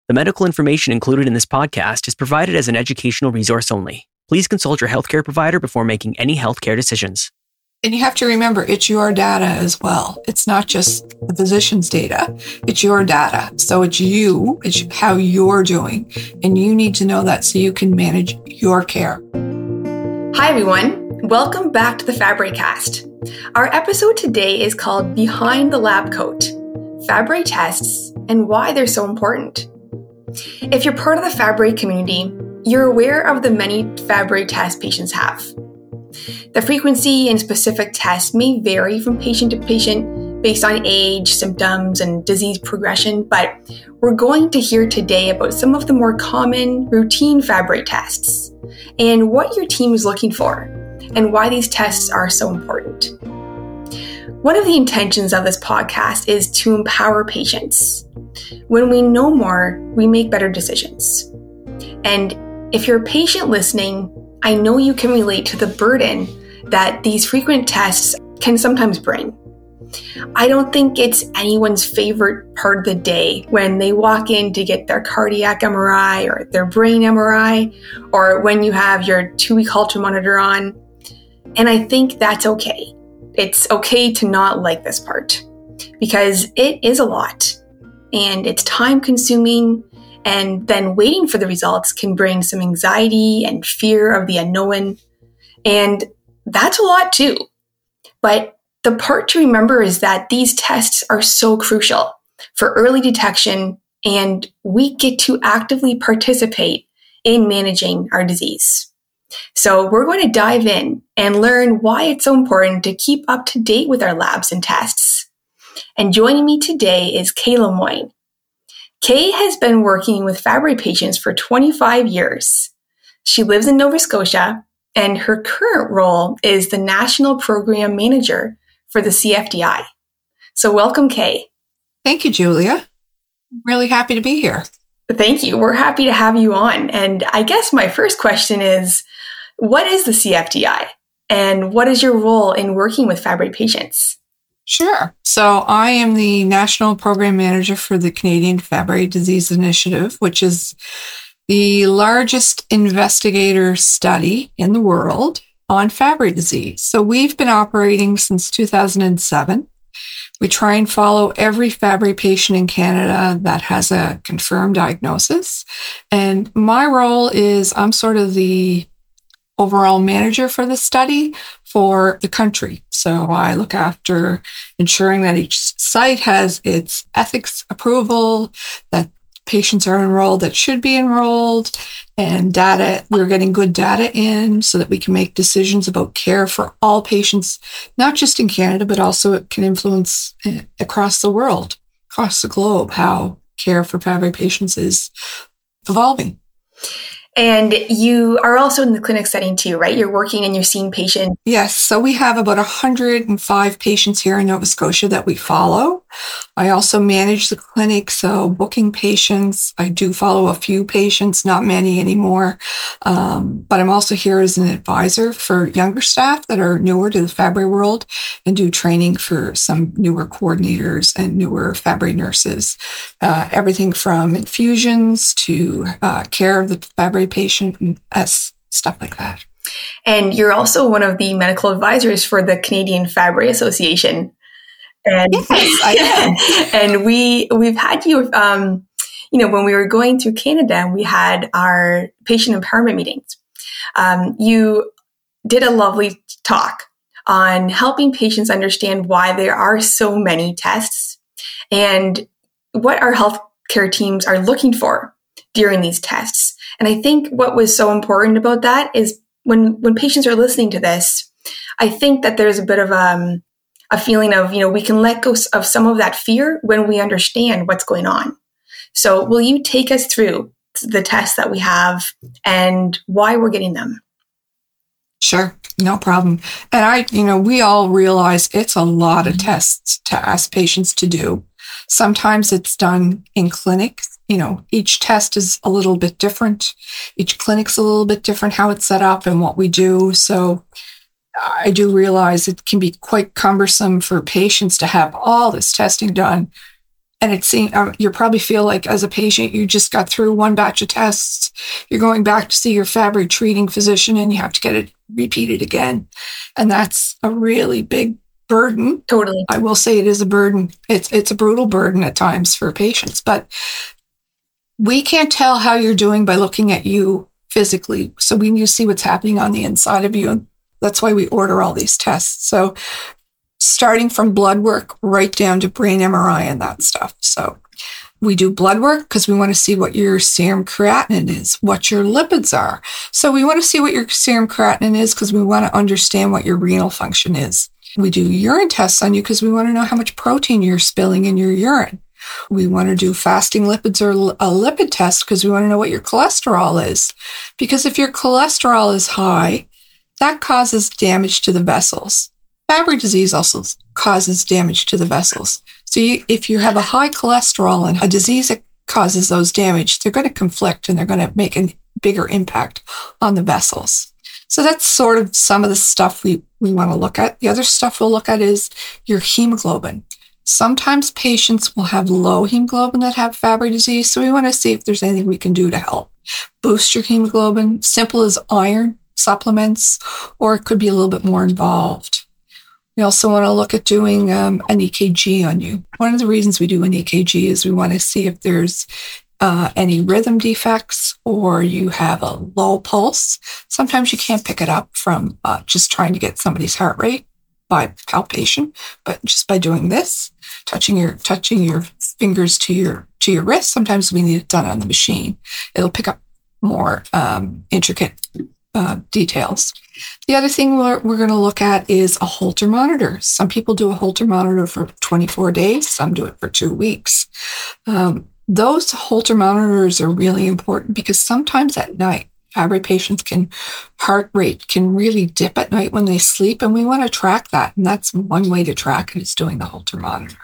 The medical information included in this podcast is provided as an educational resource only. Please consult your healthcare provider before making any healthcare decisions. And you have to remember, it's your data as well. It's not just the physician's data. It's your data. So it's you, it's how you're doing. And you need to know that so you can manage your care. Hi, everyone. Welcome back to the FabreCast. Our episode today is called Behind the Lab Coat, Fabry Tests and Why They're So Important. If you're part of the Fabry community, you're aware of the many Fabry tests patients have. The frequency and specific tests may vary from patient to patient based on age, symptoms, and disease progression, but we're going to hear today about some of the more common routine Fabry tests and what your team is looking for and why these tests are so important. One of the intentions of this podcast is to empower patients. When we know more, we make better decisions. And if you're a patient listening, I know you can relate to the burden that these frequent tests can sometimes bring. I don't think it's anyone's favorite part of the day when they walk in to get their cardiac MRI or their brain MRI, or when you have your 2-week Holter monitor on. And I think that's okay. It's okay to not like this part because it is a lot and it's time consuming. And then waiting for the results can bring some anxiety and fear of the unknown. And that's a lot too. But the part to remember is that these tests are so crucial for early detection, and we get to actively participate in managing our disease. So we're going to dive in and learn why it's so important to keep up to date with our labs and tests. And joining me today is Kay Lemoine. Kay has been working with Fabry patients for 25 years. She lives in Nova Scotia, and her current role is the National Program Manager for the CFDI. So welcome, Kay. Thank you, Julia. Really happy to be here. Thank you. We're happy to have you on. And I guess my first question is, what is the CFDI? And what is your role in working with Fabry patients? Sure. So I am the National Program Manager for the Canadian Fabry Disease Initiative, which is the largest investigator study in the world on Fabry disease. So we've been operating since 2007. We try and follow every Fabry patient in Canada that has a confirmed diagnosis. And my role is I'm sort of the overall manager for the study for the country. So I look after ensuring that each site has its ethics approval, that patients are enrolled that should be enrolled, and data, we're getting good data in so that we can make decisions about care for all patients, not just in Canada, but also it can influence across the world, across the globe, how care for Fabry patients is evolving. And you are also in the clinic setting too, right? You're working and you're seeing patients. Yes. So we have about 105 patients here in Nova Scotia that we follow. I also manage the clinic, so booking patients. I do follow a few patients, not many anymore. But I'm also here as an advisor for younger staff that are newer to the Fabry world and do training for some newer coordinators and newer Fabry nurses. Everything from infusions to care of the Fabry patient and stuff like that. And you're also one of the medical advisors for the Canadian Fabry Association. And yes, I am. And we've had you, when we were going through Canada, we had our patient empowerment meetings. You did a lovely talk on helping patients understand why there are so many tests and what our healthcare teams are looking for during these tests. And I think what was so important about that is when patients are listening to this, I think that there's a bit of a feeling of, we can let go of some of that fear when we understand what's going on. So will you take us through the tests that we have and why we're getting them? Sure. No problem. And we all realize it's a lot of tests to ask patients to do. Sometimes it's done in clinics. Each test is a little bit different. Each clinic's a little bit different, how it's set up and what we do. So I do realize it can be quite cumbersome for patients to have all this testing done And it seems you probably feel like as a patient, you just got through one batch of tests. You're going back to see your Fabry treating physician and you have to get it repeated again. And that's a really big burden. Totally. I will say it is a burden. It's a brutal burden at times for patients, but we can't tell how you're doing by looking at you physically. So we need to see what's happening on the inside of you. And that's why we order all these tests. So starting from blood work right down to brain MRI and that stuff. So we do blood work because we want to see what your serum creatinine is, what your lipids are. So we want to see what your serum creatinine is because we want to understand what your renal function is. We do urine tests on you because we want to know how much protein you're spilling in your urine. We want to do fasting lipids or a lipid test because we want to know what your cholesterol is. Because if your cholesterol is high, that causes damage to the vessels. Fabry disease also causes damage to the vessels. So if you have a high cholesterol and a disease that causes those damage, they're going to conflict and they're going to make a bigger impact on the vessels. So that's sort of some of the stuff we want to look at. The other stuff we'll look at is your hemoglobin. Sometimes patients will have low hemoglobin that have Fabry disease, so we want to see if there's anything we can do to help boost your hemoglobin. Simple as iron supplements, or it could be a little bit more involved. We also want to look at doing an EKG on you. One of the reasons we do an EKG is we want to see if there's any rhythm defects or you have a low pulse. Sometimes you can't pick it up from just trying to get somebody's heart rate by palpation, but just by doing this, touching your fingers to your wrist. Sometimes we need it done on the machine. It'll pick up more intricate details. The other thing we're going to look at is a Holter monitor. Some people do a Holter monitor for 24 days. Some do it for 2 weeks. Those Holter monitors are really important because sometimes at night, Fabry patients heart rate can really dip at night when they sleep, and we want to track that. And that's one way to track it is doing the Holter monitor.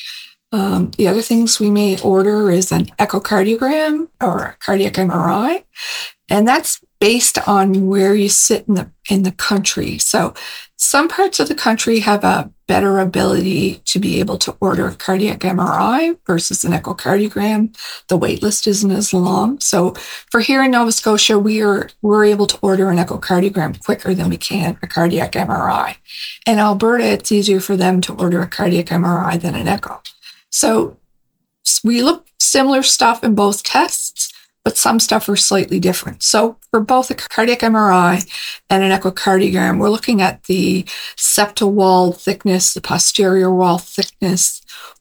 The other things we may order is an echocardiogram or a cardiac MRI, and that's based on where you sit in the country. So some parts of the country have a better ability to be able to order a cardiac MRI versus an echocardiogram. The wait list isn't as long. So for here in Nova Scotia, we're able to order an echocardiogram quicker than we can a cardiac MRI. In Alberta, it's easier for them to order a cardiac MRI than an echo. So we look similar stuff in both tests, but some stuff are slightly different. So for both a cardiac MRI and an echocardiogram, we're looking at the septal wall thickness, the posterior wall thickness,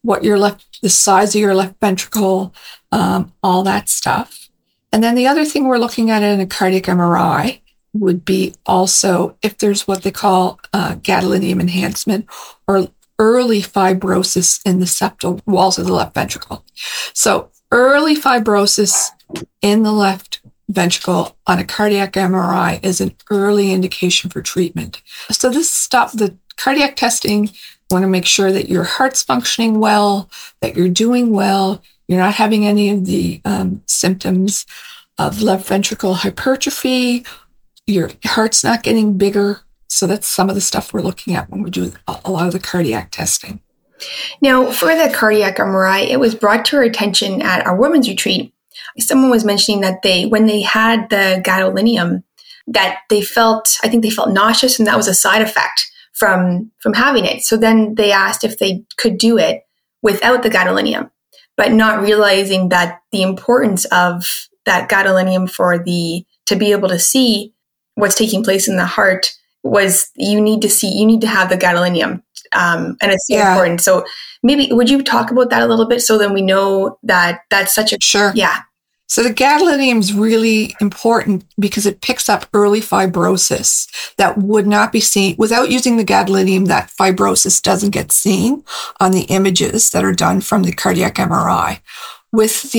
the size of your left ventricle, all that stuff. And then the other thing we're looking at in a cardiac MRI would be also if there's what they call gadolinium enhancement or early fibrosis in the septal walls of the left ventricle. So early fibrosis in the left ventricle on a cardiac MRI is an early indication for treatment. So this stuff, the cardiac testing, want to make sure that your heart's functioning well, that you're doing well, you're not having any of the symptoms of left ventricle hypertrophy, your heart's not getting bigger. So that's some of the stuff we're looking at when we do a lot of the cardiac testing. Now, for the cardiac MRI, it was brought to our attention at our women's retreat. Someone was mentioning that when they had the gadolinium, that they felt nauseous, and that was a side effect from having it. So then they asked if they could do it without the gadolinium, but not realizing that the importance of that gadolinium to be able to see what's taking place in the heart was you need to have the gadolinium. And it's so important. So maybe would you talk about that a little bit so then we know that that's such a... Sure. Yeah. So the gadolinium is really important because it picks up early fibrosis that would not be seen without using the gadolinium. That fibrosis doesn't get seen on the images that are done from the cardiac MRI. With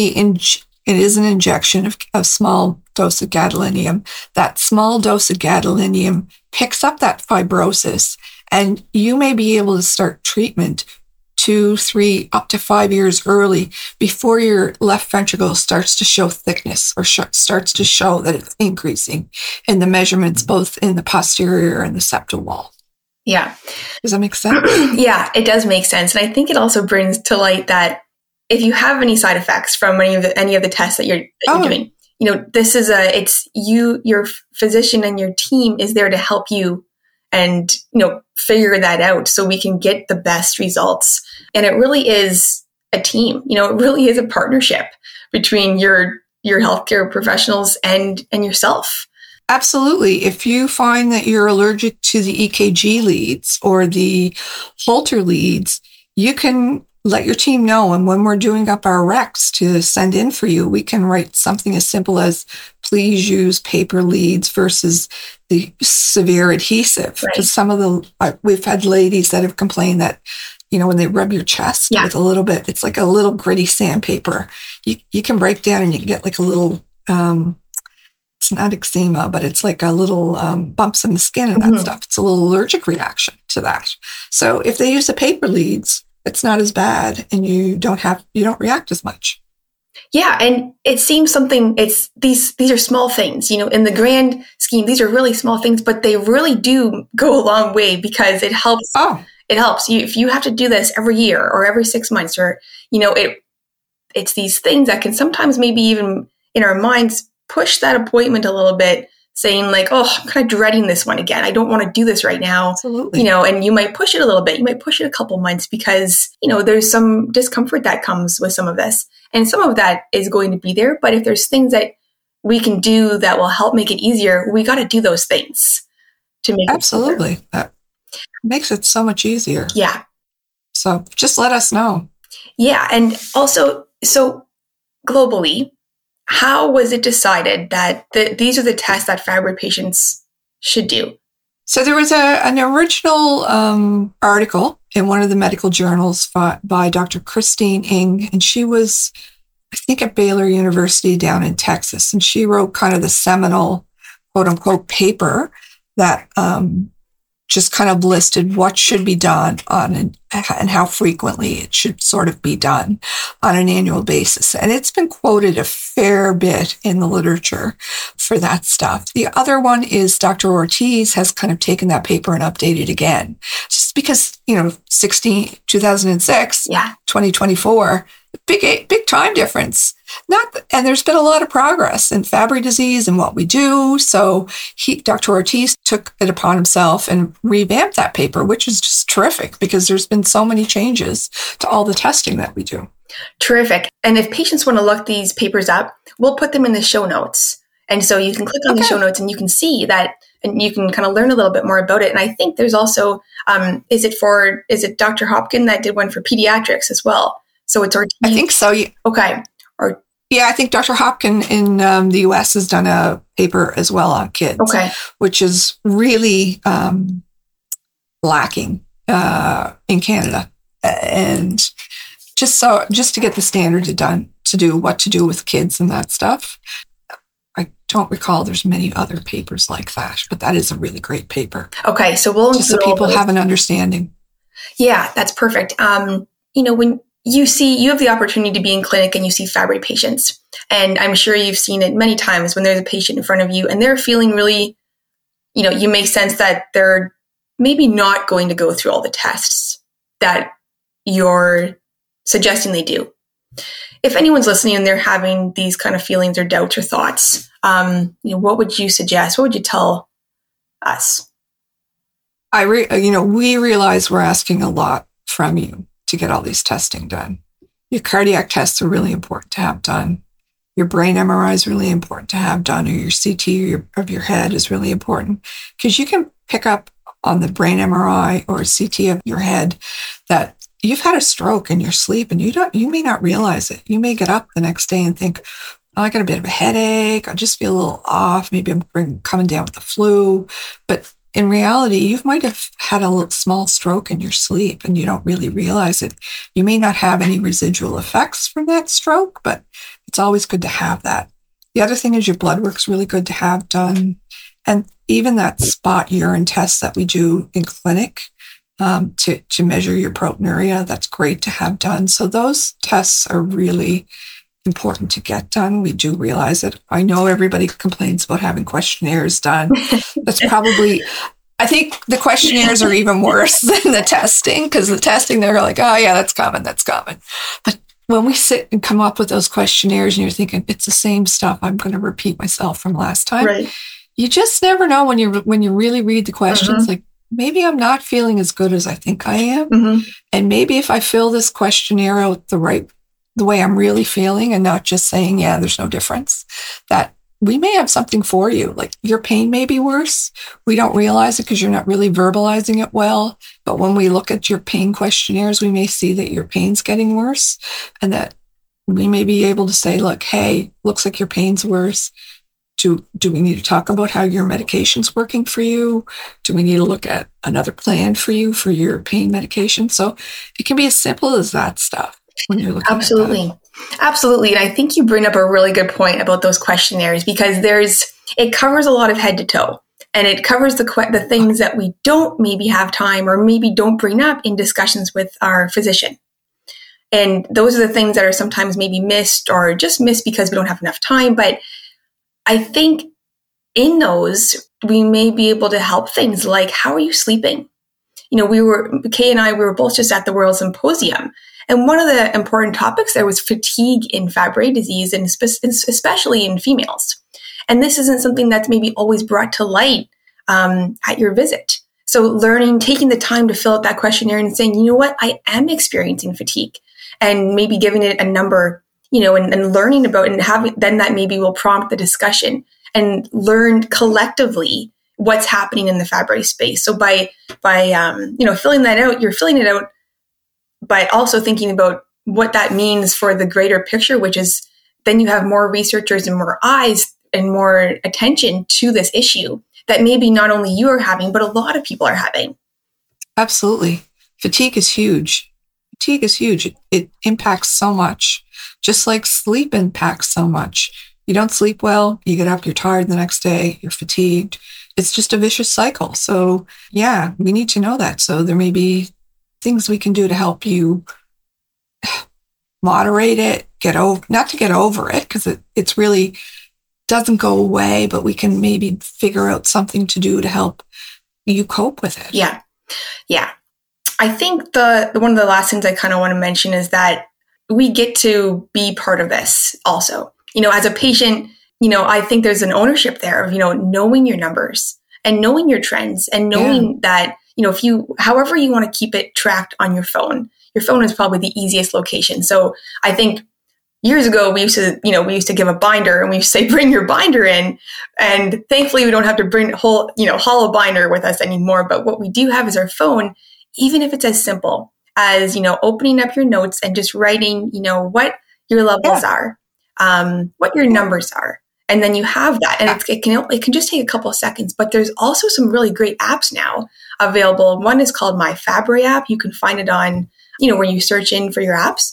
it is an injection of small dose of gadolinium. That small dose of gadolinium picks up that fibrosis, and you may be able to start treatment 2, 3, up to 5 years early before your left ventricle starts to show thickness or starts to show that it's increasing in the measurements, both in the posterior and the septal wall. Yeah. Does that make sense? Yeah, it does make sense. And I think it also brings to light that if you have any side effects from any of the tests that you're doing, this is it's you, your physician and your team is there to help you and, figure that out so we can get the best results. And it really is a team, it really is a partnership between your healthcare professionals and yourself. Absolutely. If you find that you're allergic to the EKG leads or the Holter leads, you can let your team know. And when we're doing up our recs to send in for you, we can write something as simple as, please use paper leads versus the severe adhesive. Because some of we've had ladies that have complained that, when they rub your chest with a little bit, it's like a little gritty sandpaper. You can break down and you can get like a little, it's not eczema, but it's like a little bumps in the skin and that stuff. It's a little allergic reaction to that. So if they use the paper leads, it's not as bad and you don't react as much. Yeah. And it seems these are small things, in the grand scheme, these are really small things, but they really do go a long way because it helps. It helps you if you have to do this every year or every 6 months or, it's these things that can sometimes maybe even in our minds push that appointment a little bit, saying like, oh, I'm kind of dreading this one again. I don't want to do this right now. Absolutely. And you might push it a little bit. You might push it a couple months because, there's some discomfort that comes with some of this. And some of that is going to be there. But if there's things that we can do that will help make it easier, we got to do those things to make Absolutely. it easier. That makes it so much easier. Yeah. So just let us know. Yeah. And also, so globally, how was it decided that these are the tests that Fabry patients should do? So there was an original article in one of the medical journals by Dr. Christine Ng, and she was, I think, at Baylor University down in Texas, and she wrote kind of the seminal, quote unquote, paper that just kind of listed what should be done and how frequently it should sort of be done on an annual basis. And it's been quoted a fair bit in the literature for that stuff. The other one is Dr. Ortiz has kind of taken that paper and updated again, just because, 2006, 2024, big time difference. And there's been a lot of progress in Fabry disease and what we do. So Dr. Ortiz took it upon himself and revamped that paper, which is just terrific because there's been so many changes to all the testing that we do. Terrific. And if patients want to look these papers up, we'll put them in the show notes. And so you can click on the show notes and you can see that and you can kind of learn a little bit more about it. And I think there's also, is it Dr. Hopkin that did one for pediatrics as well? So it's Ortiz. I think so. Yeah. Okay. Yeah, I think Dr. Hopkin in the U.S. has done a paper as well on kids, which is really lacking in Canada. And just to get the standards done to do what to do with kids and that stuff. I don't recall there's many other papers like that, but that is a really great paper. Okay, so we'll just so people have an understanding. Yeah, that's perfect. When you have the opportunity to be in clinic and you see Fabry patients, and I'm sure you've seen it many times when there's a patient in front of you and they're feeling really, you may sense that they're maybe not going to go through all the tests that you're suggesting they do. If anyone's listening and they're having these kind of feelings or doubts or thoughts, what would you suggest? What would you tell us? We realize we're asking a lot from you to get all these testing done. Your cardiac tests are really important to have done. Your brain MRI is really important to have done, or your CT of your head is really important because you can pick up on the brain MRI or CT of your head that you've had a stroke in your sleep and you may not realize it. You may get up the next day and think, oh, I got a bit of a headache. I just feel a little off. Maybe I'm coming down with the flu. But in reality, you might have had a little small stroke in your sleep and you don't really realize it. You may not have any residual effects from that stroke, but it's always good to have that. The other thing is your blood work's really good to have done. And even that spot urine test that we do in clinic to measure your proteinuria, that's great to have done. So those tests are really important to get done. We do realize it. I know everybody complains about having questionnaires done. That's probably, I think the questionnaires are even worse than the testing because the testing, they're like, oh yeah, that's common. But when we sit and come up with those questionnaires and you're thinking, it's the same stuff, I'm going to repeat myself from last time. Right. You just never know when you really read the questions, like, maybe I'm not feeling as good as I think I am. And maybe if I fill this questionnaire out the way I'm really feeling and not just saying, yeah, there's no difference, that we may have something for you. Like, your pain may be worse. We don't realize it because you're not really verbalizing it well. But when we look at your pain questionnaires, we may see that your pain's getting worse, and that we may be able to say, look, hey, looks like your pain's worse. Do we need to talk about how your medication's working for you? Do we need to look at another plan for you for your pain medication? So it can be as simple as that stuff when you're looking Absolutely. at that. Absolutely. And I think you bring up a really good point about those questionnaires, because it covers a lot of head to toe, and it covers the things that we don't maybe have time or maybe don't bring up in discussions with our physician. And those are the things that are sometimes maybe missed or just missed because we don't have enough time. But I think in those, we may be able to help things like, how are you sleeping? Kay and I, we were both just at the World Symposium. And one of the important topics there was fatigue in Fabry disease, and especially in females. And this isn't something that's maybe always brought to light at your visit. So taking the time to fill out that questionnaire and saying, you know what, I am experiencing fatigue, and maybe giving it a number, and learning about it, and then that maybe will prompt the discussion and learn collectively what's happening in the Fabry space. So by filling that out, you're filling it out, but also thinking about what that means for the greater picture, which is then you have more researchers and more eyes and more attention to this issue that maybe not only you are having, but a lot of people are having. Absolutely. Fatigue is huge. It impacts so much, just like sleep impacts so much. You don't sleep well, you get up, you're tired the next day, you're fatigued. It's just a vicious cycle. So yeah, we need to know that. So there may be things we can do to help you moderate it, not to get over it, because it's really doesn't go away, but we can maybe figure out something to do to help you cope with it. Yeah. I think the one of the last things I kind of want to mention is that we get to be part of this also. As a patient, I think there's an ownership there of, knowing your numbers and knowing your trends and knowing that, however you want to keep it tracked on your phone is probably the easiest location. So I think years ago, we used to give a binder, and we used to say, bring your binder in. And thankfully, we don't have to bring a whole, hollow binder with us anymore. But what we do have is our phone, even if it's as simple as, opening up your notes and just writing, what your levels are, what your numbers are. And then you have that. And it can just take a couple of seconds. But there's also some really great apps now available. One is called My Fabry app. You can find it on, where you search in for your apps.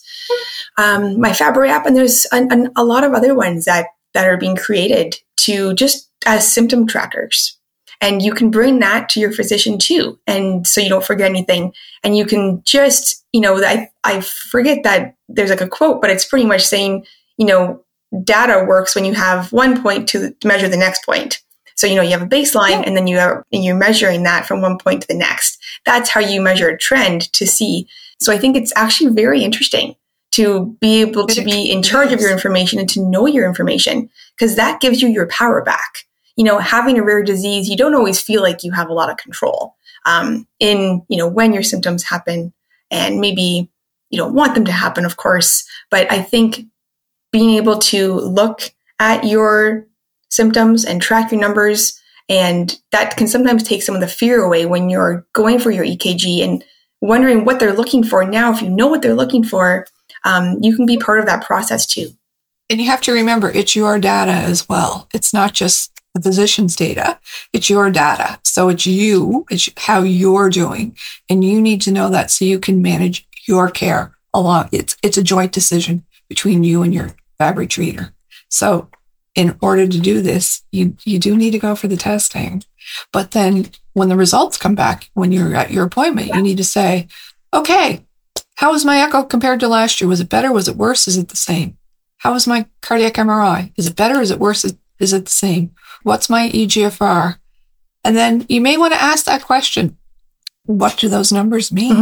My Fabry app, and there's a lot of other ones that are being created to just as symptom trackers. And you can bring that to your physician too. And so you don't forget anything. And you can just, I forget that there's like a quote, but it's pretty much saying, data works when you have one point to measure the next point. So, you have a baseline, and then you're measuring that from one point to the next. That's how you measure a trend to see. So I think it's actually very interesting to be able to be in charge of your information and to know your information, because that gives you your power back. Having a rare disease, you don't always feel like you have a lot of control in, when your symptoms happen, and maybe you don't want them to happen, of course. But I think being able to look at your symptoms and track your numbers, and that can sometimes take some of the fear away when you're going for your EKG and wondering what they're looking for. Now, if you know what they're looking for, you can be part of that process too. And you have to remember, it's your data as well. It's not just the physician's data. It's your data. So it's you, it's how you're doing. And you need to know that so you can manage your care along. It's a joint decision between you and your Fabry treater. So in order to do this, you do need to go for the testing. But then when the results come back, when you're at your appointment, you need to say, okay, how was my echo compared to last year? Was it better? Was it worse? Is it the same? How was my cardiac MRI? Is it better? Is it worse? Is it the same? What's my EGFR? And then you may want to ask that question. What do those numbers mean?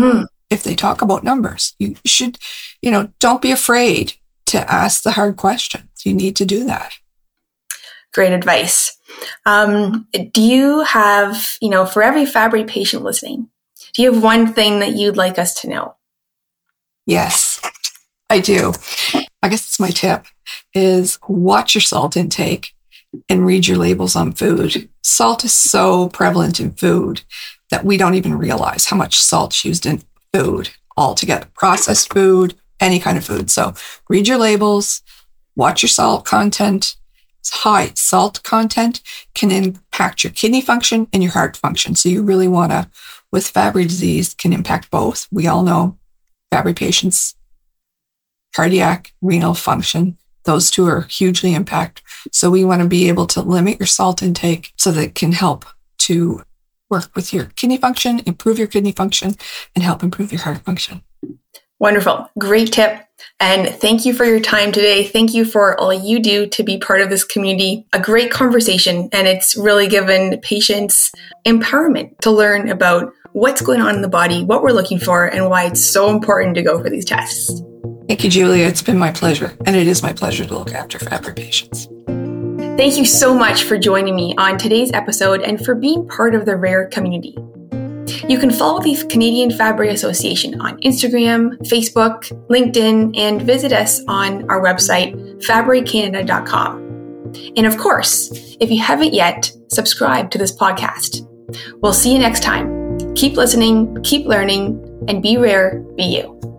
if they talk about numbers. You should, don't be afraid to ask the hard questions. You need to do that. Great advice. Do you have, for every Fabry patient listening, do you have one thing that you'd like us to know? Yes, I do. I guess it's my tip is watch your salt intake and read your labels on food. Salt is so prevalent in food that we don't even realize how much salt's used in food altogether. Processed food, any kind of food. So read your labels, watch your salt content. High salt content can impact your kidney function and your heart function. So you really want to, with Fabry disease, can impact both. We all know Fabry patients, cardiac, renal function, those two are hugely impacted. So we want to be able to limit your salt intake so that it can help to work with your kidney function, improve your kidney function, and help improve your heart function. Wonderful. Great tip. And thank you for your time today. Thank you for all you do to be part of this community. A great conversation, and it's really given patients empowerment to learn about what's going on in the body, what we're looking for, and why it's so important to go for these tests. Thank you, Julia. It's been my pleasure, and it is my pleasure to look after Fabry patients. Thank you so much for joining me on today's episode and for being part of the RARE community. You can follow the Canadian Fabry Association on Instagram, Facebook, LinkedIn, and visit us on our website, fabrycanada.com. And of course, if you haven't yet, subscribe to this podcast. We'll see you next time. Keep listening, keep learning, and be rare, be you.